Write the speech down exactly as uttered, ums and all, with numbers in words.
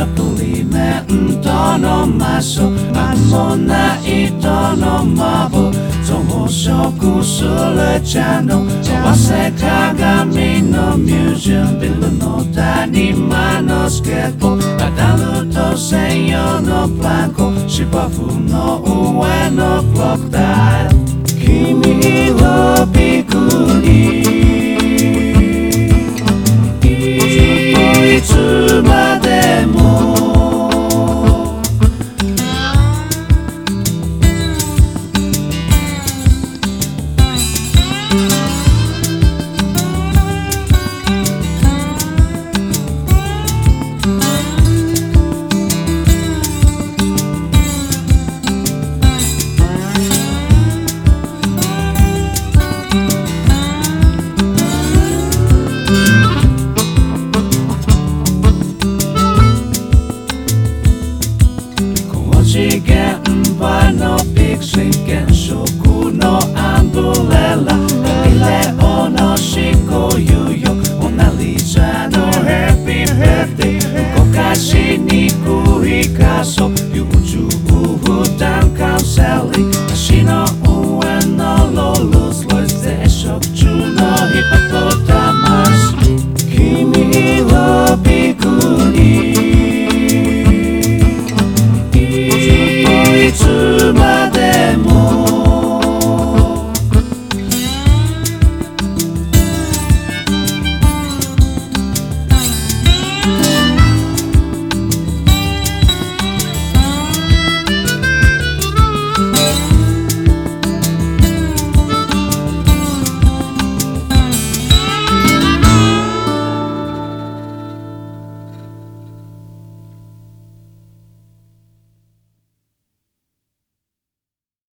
Sa pulimento no maso amo na ito no mabo Tomo shoku sule chano Wase kagami no museum Bilu no tanima no skateboard Padalu to seyo no blanco Shibafu no ue no crocodile Kimi wo biku niいつまでも次元場のビッグス現職のアンブレラリレオの思考猶予モナリザのヘッピーヘッピー動かしにくい仮想